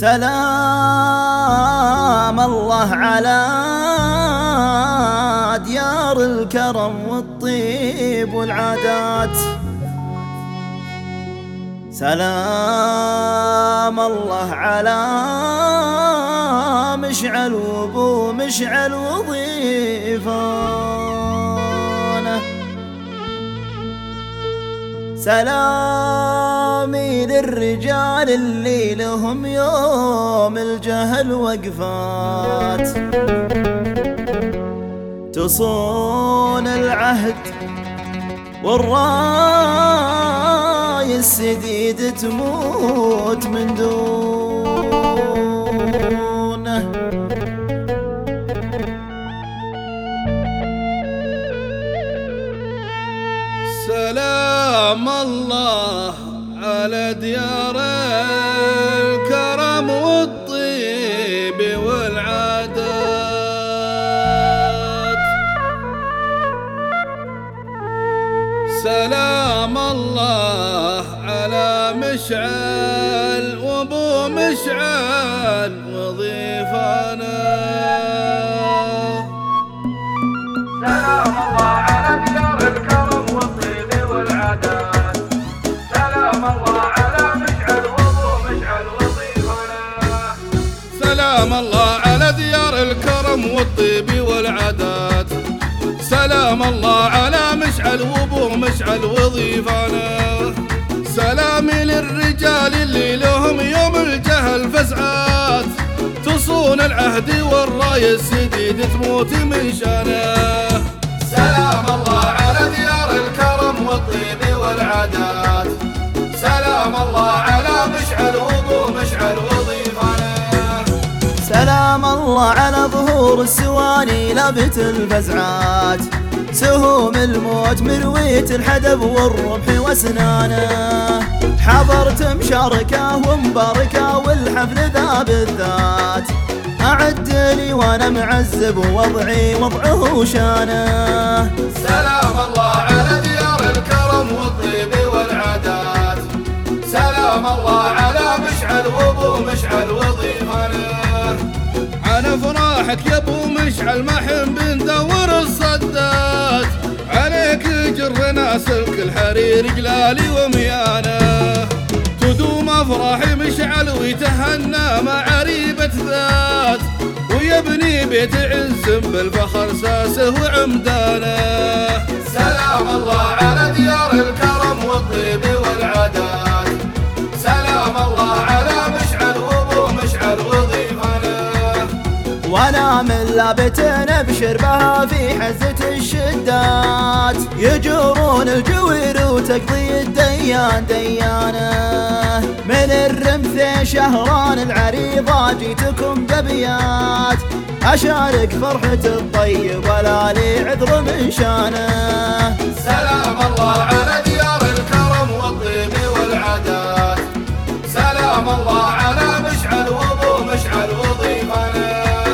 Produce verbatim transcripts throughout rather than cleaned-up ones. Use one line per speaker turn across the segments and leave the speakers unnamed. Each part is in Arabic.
سلام الله على ديار الكرم والطيب والعادات. سلام الله على مشعل وابو مشعل وضيفانه. سلامي للرجال اللي لهم يوم الجهل وقفات، تصون العهد والراي السديد تموت من دونه.
سلام الله على ديار الكرم والطيب والعادات. سلام الله على مشعل وابو مشعل وضيفانا.
سلام الله على ديار الكرم والطيب والعادات. سلام الله على مشعل وابو مشعل وضيفانا.
سلام الله على ديار الكرم والطيب والعادات. سلام الله على مشعل وابو مشعل وضيفانا. سلامي للرجال اللي لهم يوم الجهل فزعات، تصون العهد والراي السديد تموت من شانه.
سلام الله على ديار الكرم والطيب والعادات. سلام الله على مشعل وابو مشعل وضيفانا.
سلام الله على ظهور السواني لبت الفزعات، سهوم الموت مروية الحدب والرمح واسنانه. حضرت مشاركة ومباركة والحفل ذا بالذات، أعد لي وانا معذب ووضعي وضعه شانه.
سلام الله على ديار الكرم والطيب والعادات. سلام الله على مشعل وابو مشعل وضيفانا.
على فراحك يا ابو مشعل ما حن بندور الصدات، عليك جرنا سلك الحرير جلالي وميانه. تدوم افراحي مشعل ويتهنى مع عريبة ذات، ويبني بيت عز بالفخر ساسه وعمدانه.
سلام الله على ديار الكرم والطيب والعادات. سلام الله على مشعل وابو مشعل وضيفانا.
وانا من لابت نبشر بها في حزة الشدات، يجورون الجوير وتقضي الديان ديانه. من الرمث شهران العريضة جيتكم بأبيات، أشارك فرحة الطيب ولا لي عذر من شانه.
سلام الله على ديار الكرم والطيب والعادات. سلام الله على مشعل وابو مشعل وضيفانا.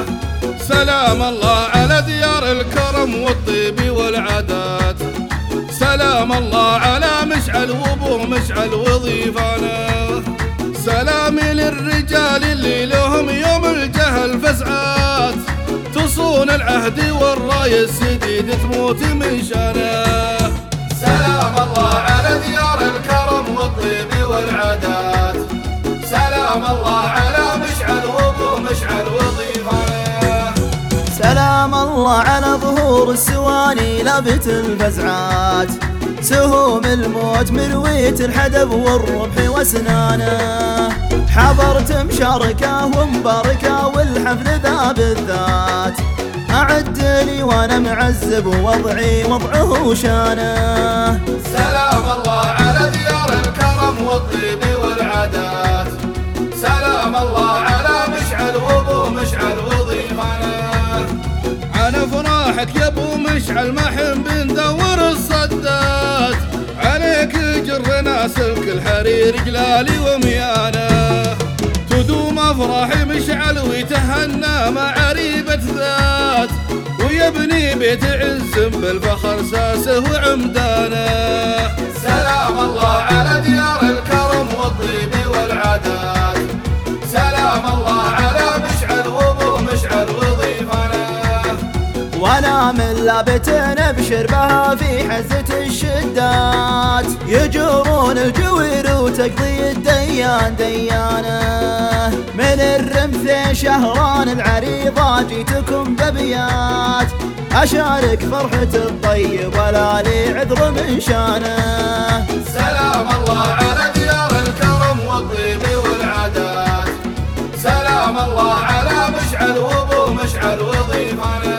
سلام الله على ديار الكرم والطيب والعادات. سلام الله على مشعل وابو مشعل وضيفانا. سلامي للرجال اللي لهم يوم الجهل فزعات، تصون العهد والراي السديد تموت من شانه.
سلام الله على ديار الكرم والطيب والعادات. سلام الله على مشعل وابو مشعل وضيفانا.
سلام الله على ظهور السواني لبت الفزعات، سهوم الموت مروية الحدب والرمح واسنانه. حضرت مشاركة ومباركة والحفل ذا بالذات، أعد لي وانا معذب ووضعي وضعه شانه.
سلام الله على ديار الكرم والطيب والعادات. سلام الله على مشعل وابو مشعل وضيفانا.
على فراحك يا ابو مشعل ما حن بندور الصدات، عليك جرنا سلك الحرير جلالي وميانه. تدوم افراحي مشعل ويتهنى مع عريبة ذات، ويبني بيت عز بالفخر ساسه وعمدانه.
سلام الله على ديار الكرم والطيب والعادات. سلام الله على مشعل وابو مشعل وضيفنا.
وانا من لابت نبشر بها في حزة الشدات، يجورون الجوير وتقضي الديان ديانه. من الرمث شهران العريضة جيتكم ببيات، أشارك فرحة الطيب ولا لي عذر من شانه.
سلام الله على ديار الكرم والطيب والعادات، سلام الله على مشعل وابو مشعل وضيفنا.